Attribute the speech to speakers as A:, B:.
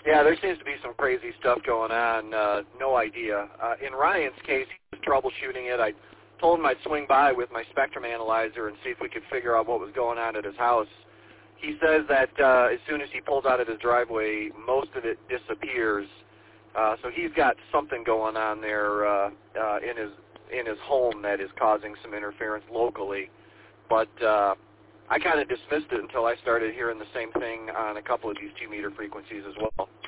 A: Yeah, there seems to be some crazy stuff going on. No idea. In Ryan's case, he was troubleshooting it. I told him I'd swing by with my spectrum analyzer and see if we could figure out what was going on at his house. He says that as soon as he pulls out of his driveway, most of it disappears. So he's got something going on there in his home that is causing some interference locally. But I kind of dismissed it until I started hearing the same thing on a couple of these 2-meter frequencies as well.